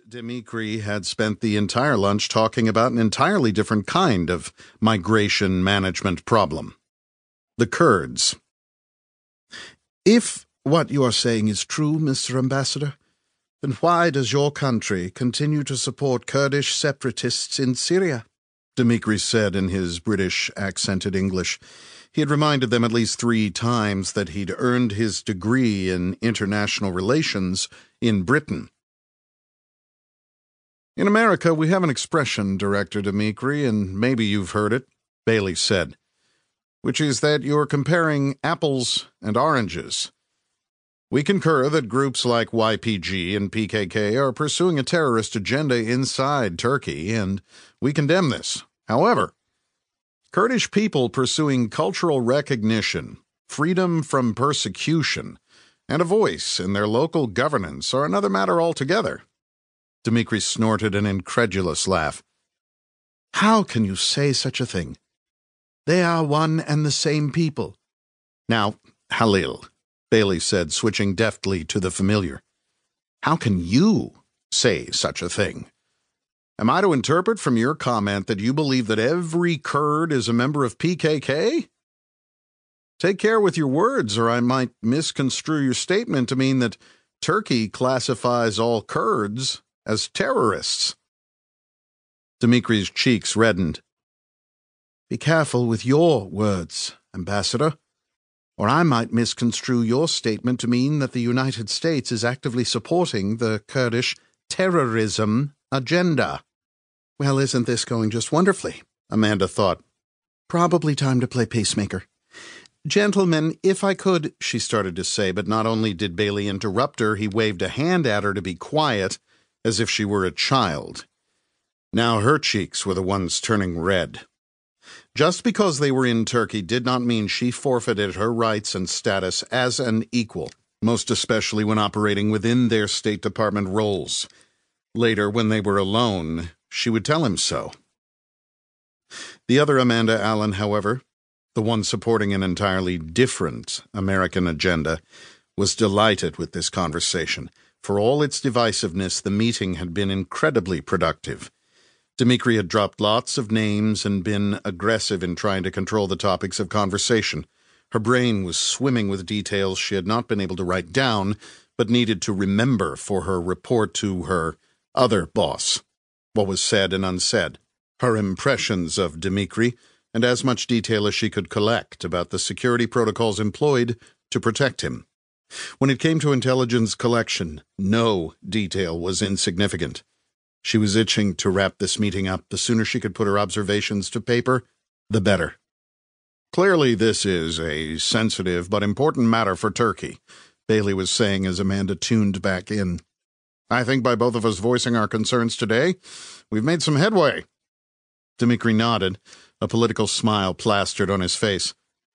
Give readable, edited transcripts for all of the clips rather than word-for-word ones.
Dmitri had spent the entire lunch talking about an entirely different kind of migration management problem. The Kurds. If what you are saying is true, Mr. Ambassador, then why does your country continue to support Kurdish separatists in Syria? Dmitri said in his British accented English. He had reminded them at least 3 times that he'd earned his degree in international relations in Britain. In America, we have an expression, Director Dmitri, and maybe you've heard it, Bailey said, which is that you're comparing apples and oranges. We concur that groups like YPG and PKK are pursuing a terrorist agenda inside Turkey, and we condemn this. However, Kurdish people pursuing cultural recognition, freedom from persecution, and a voice in their local governance are another matter altogether. Dmitri snorted an incredulous laugh. How can you say such a thing? They are one and the same people. Now, Halil, Bailey said, switching deftly to the familiar. How can you say such a thing? Am I to interpret from your comment that you believe that every Kurd is a member of PKK? Take care with your words, or I might misconstrue your statement to mean that Turkey classifies all Kurds as terrorists. Dmitri's cheeks reddened. Be careful with your words, Ambassador, or I might misconstrue your statement to mean that the United States is actively supporting the Kurdish terrorism agenda. Well, isn't this going just wonderfully? Amanda thought. Probably time to play peacemaker. Gentlemen, if I could, she started to say, but not only did Bailey interrupt her, he waved a hand at her to be quiet, as if she were a child. Now her cheeks were the ones turning red. Just because they were in Turkey did not mean she forfeited her rights and status as an equal, most especially when operating within their State Department roles. Later, when they were alone, she would tell him so. The other Amanda Allen, however, the one supporting an entirely different American agenda, was delighted with this conversation. For all its divisiveness, the meeting had been incredibly productive. Dmitri had dropped lots of names and been aggressive in trying to control the topics of conversation. Her brain was swimming with details she had not been able to write down, but needed to remember for her report to her other boss. What was said and unsaid, her impressions of Dmitri, and as much detail as she could collect about the security protocols employed to protect him. When it came to intelligence collection, no detail was insignificant. She was itching to wrap this meeting up. The sooner she could put her observations to paper, the better. Clearly this is a sensitive but important matter for Turkey, Bailey was saying as Amanda tuned back in. I think by both of us voicing our concerns today, we've made some headway. Dmitri nodded, a political smile plastered on his face.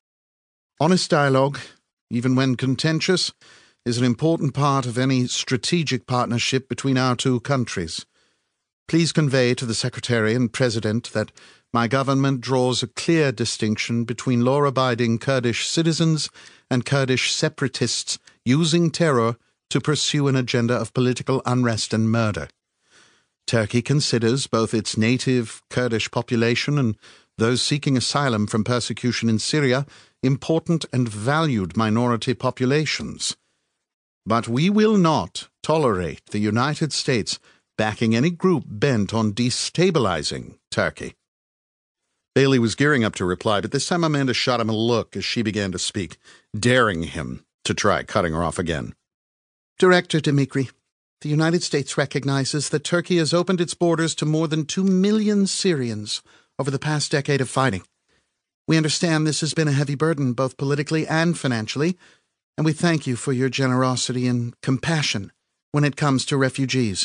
Honest dialogue, even when contentious, is an important part of any strategic partnership between our two countries. Please convey to the Secretary and President that my government draws a clear distinction between law-abiding Kurdish citizens and Kurdish separatists using terror to pursue an agenda of political unrest and murder. Turkey considers both its native Kurdish population and those seeking asylum from persecution in Syria important and valued minority populations. But we will not tolerate the United States backing any group bent on destabilizing Turkey. Bailey was gearing up to reply, but this time Amanda shot him a look as she began to speak, daring him to try cutting her off again. Director Dmitri, the United States recognizes that Turkey has opened its borders to more than 2 million Syrians over the past decade of fighting. We understand this has been a heavy burden, both politically and financially, and we thank you for your generosity and compassion when it comes to refugees.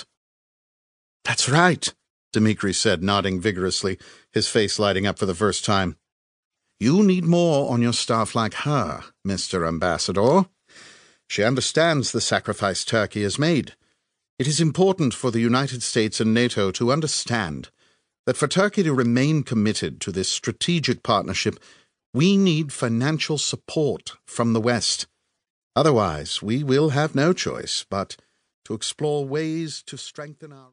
That's right, Dmitri said, nodding vigorously, his face lighting up for the first time. You need more on your staff like her, Mr. Ambassador. She understands the sacrifice Turkey has made. It is important for the United States and NATO to understand that for Turkey to remain committed to this strategic partnership, we need financial support from the West. Otherwise, we will have no choice but to explore ways to strengthen our